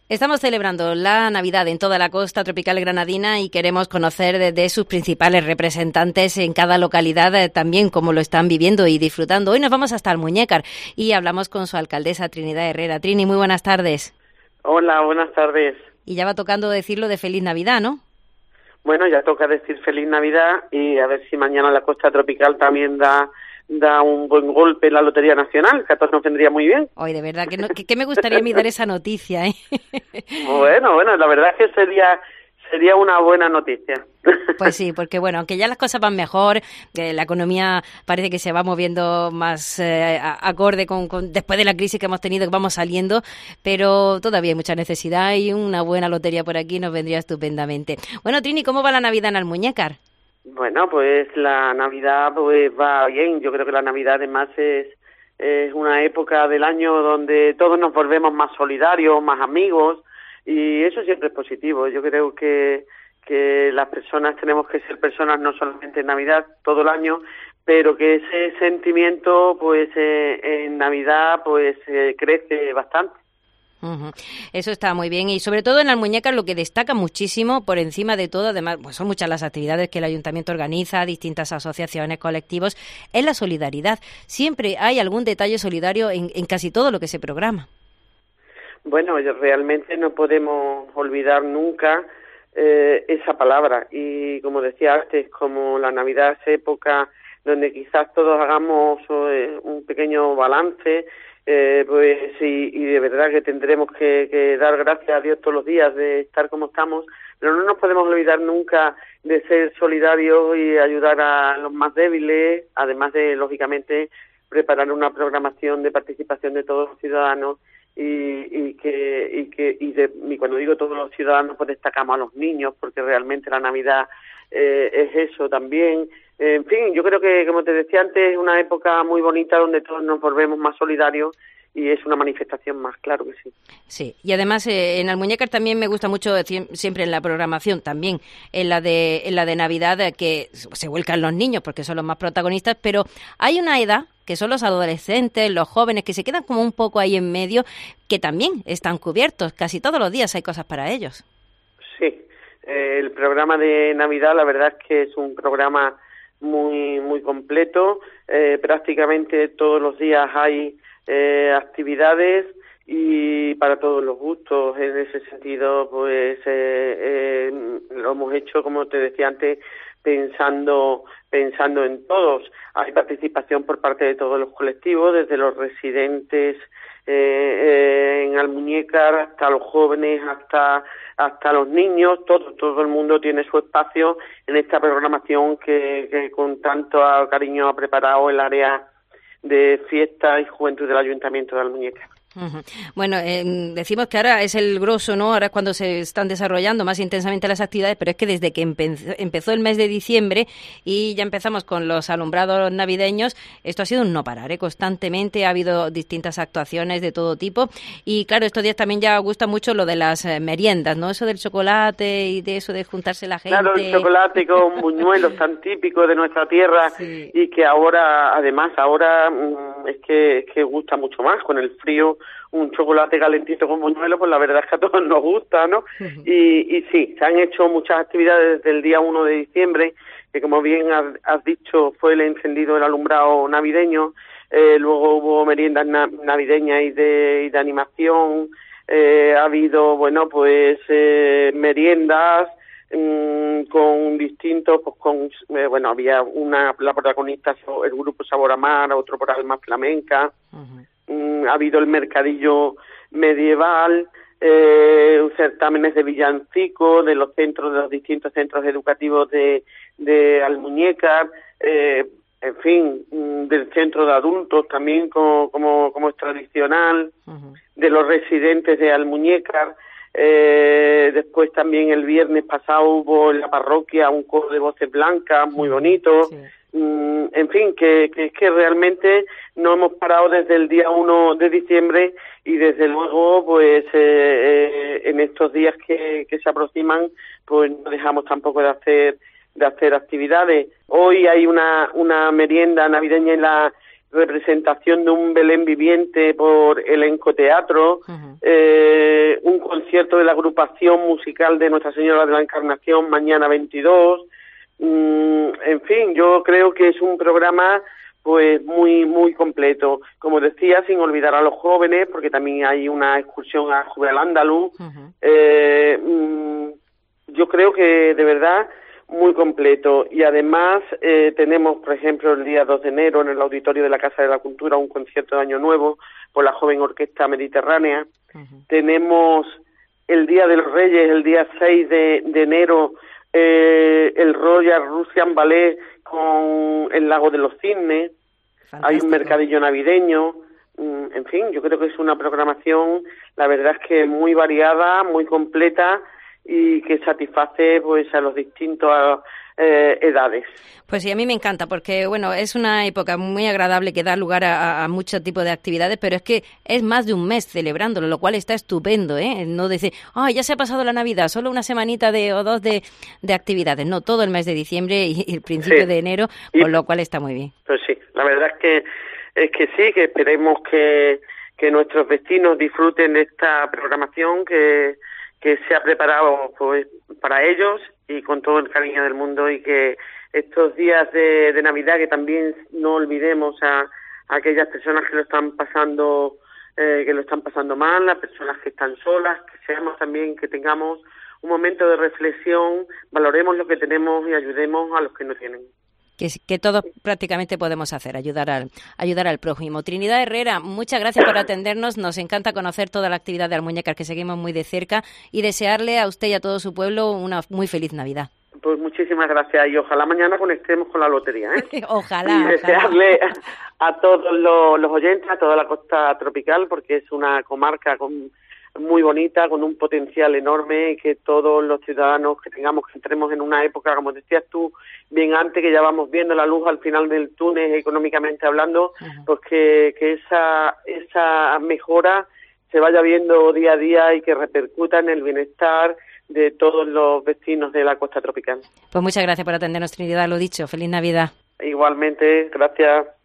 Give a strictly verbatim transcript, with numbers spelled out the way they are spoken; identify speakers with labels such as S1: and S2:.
S1: Estamos celebrando la Navidad en toda la costa tropical granadina y queremos conocer de, de sus principales representantes en cada localidad, eh, también cómo lo están viviendo y disfrutando. Hoy nos vamos hasta Almuñécar y hablamos con su alcaldesa Trinidad Herrera. Trini, muy buenas tardes.
S2: Hola, buenas tardes.
S1: Y ya va tocando decirlo de Feliz Navidad, ¿no?
S2: Bueno, ya toca decir Feliz Navidad y a ver si mañana la costa tropical también da da un buen golpe en la Lotería Nacional, que a todos nos vendría muy bien.
S1: Hoy de verdad, que, no, que, que me gustaría a mí dar esa noticia, ¿eh?
S2: Bueno, bueno, la verdad es que sería sería una buena noticia.
S1: Pues sí, porque bueno, aunque ya las cosas van mejor, que la economía parece que se va moviendo más eh, acorde con, con después de la crisis que hemos tenido, que vamos saliendo, pero todavía hay mucha necesidad y una buena lotería por aquí nos vendría estupendamente. Bueno, Trini, ¿cómo va la Navidad en Almuñécar?
S2: Bueno, pues la Navidad pues va bien. Yo creo que la Navidad además es, es una época del año donde todos nos volvemos más solidarios, más amigos, y eso siempre es positivo. Yo creo que, que las personas tenemos que ser personas no solamente en Navidad, todo el año, pero que ese sentimiento pues eh, en Navidad pues eh, crece bastante.
S1: Uh-huh. Eso está muy bien y sobre todo en Almuñécar lo que destaca muchísimo por encima de todo, además pues son muchas las actividades que el ayuntamiento organiza, distintas asociaciones, colectivos, es la solidaridad. Siempre hay algún detalle solidario en, en casi todo lo que se programa.
S2: Bueno, realmente no podemos olvidar nunca eh, esa palabra y como decía antes, como la Navidad es época donde quizás todos hagamos eh, un pequeño balance. Eh, pues y, y de verdad que tendremos que, que dar gracias a Dios todos los días de estar como estamos, pero no nos podemos olvidar nunca de ser solidarios y ayudar a los más débiles, además de, lógicamente, preparar una programación de participación de todos los ciudadanos y, y que y que y, de, y cuando digo todos los ciudadanos pues destacamos a los niños porque realmente la Navidad eh, es eso también. En fin, yo creo que, como te decía antes, es una época muy bonita donde todos nos volvemos más solidarios y es una manifestación más, claro que sí.
S1: Sí, y además eh, en Almuñécar también me gusta mucho, siempre en la programación, también en la de en la de Navidad, eh, que se vuelcan los niños porque son los más protagonistas, pero hay una edad que son los adolescentes, los jóvenes, que se quedan como un poco ahí en medio, que también están cubiertos. Casi todos los días hay cosas para ellos.
S2: Sí, eh, el programa de Navidad, la verdad es que es un programa muy muy completo, eh, prácticamente todos los días hay eh, actividades y para todos los gustos. En ese sentido, pues eh, eh, lo hemos hecho, como te decía antes, pensando pensando en todos. Hay participación por parte de todos los colectivos, desde los residentes eh, eh, en Almuñécar hasta los jóvenes, hasta hasta los niños. Todo todo el mundo tiene su espacio en esta programación que, que con tanto cariño ha preparado el área de fiesta y juventud del Ayuntamiento de Almuñécar.
S1: Uh-huh. Bueno, eh, decimos que ahora es el grosso, ¿no? Ahora es cuando se están desarrollando más intensamente las actividades, pero es que desde que empezó, empezó el mes de diciembre y ya empezamos con los alumbrados navideños, esto ha sido un no parar, ¿eh? Constantemente ha habido distintas actuaciones de todo tipo y claro, estos días también ya gusta mucho lo de las eh, meriendas, ¿no? Eso del chocolate y de eso de juntarse la gente.
S2: Claro, el chocolate con buñuelos tan típicos de nuestra tierra, sí. Y que ahora, además, ahora mmm, es que es que gusta mucho más con el frío. Un chocolate calentito con buñuelos, pues la verdad es que a todos nos gusta, ¿no? Uh-huh. Y, y sí, se han hecho muchas actividades desde el día uno de diciembre, que como bien has, has dicho, fue el encendido del alumbrado navideño, eh, luego hubo meriendas na- navideñas y de, y de animación, eh, ha habido, bueno, pues eh, meriendas mmm, con distintos, pues con, eh, bueno, había una, la protagonista, el grupo Sabor a Mar, otro por Alma Flamenca. Uh-huh. Ha habido el mercadillo medieval, eh, certámenes de villancicos de los centros, de los distintos centros educativos de, de Almuñécar, eh, en fin, del centro de adultos también como, como, como es tradicional, uh-huh. De los residentes de Almuñécar. Eh, después también el viernes pasado hubo en la parroquia un coro de voces blancas muy bonito. Sí. Mm, en fin, que, que es que realmente no hemos parado desde el día uno de diciembre y desde luego pues eh, eh, en estos días que, que se aproximan pues no dejamos tampoco de hacer de hacer actividades. Hoy hay una una merienda navideña en la representación de un Belén viviente por Elenco Teatro, uh-huh. eh, un concierto de la agrupación musical de Nuestra Señora de la Encarnación mañana veintidós. Mm, en fin, yo creo que es un programa pues muy muy completo. Como decía, sin olvidar a los jóvenes, porque también hay una excursión a Juvenal Andaluz. Uh-huh. Eh, mm, yo creo que de verdad muy completo, y además eh, tenemos, por ejemplo, el día dos de enero en el auditorio de la Casa de la Cultura un concierto de Año Nuevo por la Joven Orquesta Mediterránea. Uh-huh. Tenemos el Día de los Reyes, el día seis de, de enero, eh, el Royal Russian Ballet con el Lago de los Cisnes. Fantástico. Hay un mercadillo navideño. En fin, yo creo que es una programación, la verdad es que muy variada, muy completa, y que satisface pues a los distintos eh, edades.
S1: Pues sí, a mí me encanta porque, bueno, es una época muy agradable que da lugar a, a muchos tipos de actividades, pero es que es más de un mes celebrándolo, lo cual está estupendo, ¿eh? No decir, ah, oh, ya se ha pasado la Navidad, solo una semanita de o dos de, de actividades. No, todo el mes de diciembre y, y el principio sí. de enero, y, con lo cual está muy bien.
S2: Pues sí, la verdad es que es que sí, que esperemos que, que nuestros vecinos disfruten de esta programación que que se ha preparado pues para ellos y con todo el cariño del mundo, y que estos días de, de Navidad, que también no olvidemos a, a aquellas personas que lo están pasando eh, que lo están pasando mal, las personas que están solas, que seamos también, que tengamos un momento de reflexión, valoremos lo que tenemos y ayudemos a los que no tienen.
S1: Que, que todos prácticamente podemos hacer, ayudar al ayudar al prójimo. Trinidad Herrera, muchas gracias por atendernos. Nos encanta conocer toda la actividad de Almuñécar, que seguimos muy de cerca, y desearle a usted y a todo su pueblo una muy feliz Navidad.
S2: Pues muchísimas gracias, y ojalá mañana conectemos con la lotería, ¿eh?
S1: Ojalá.
S2: Y desearle ojalá. a todos los, los oyentes, a toda la costa tropical, porque es una comarca con muy bonita, con un potencial enorme, y que todos los ciudadanos que tengamos, que entremos en una época, como decías tú bien antes, que ya vamos viendo la luz al final del túnel económicamente hablando, uh-huh. pues que, que esa, esa mejora se vaya viendo día a día y que repercuta en el bienestar de todos los vecinos de la costa tropical.
S1: Pues muchas gracias por atendernos, Trinidad, lo dicho, feliz Navidad.
S2: Igualmente, gracias.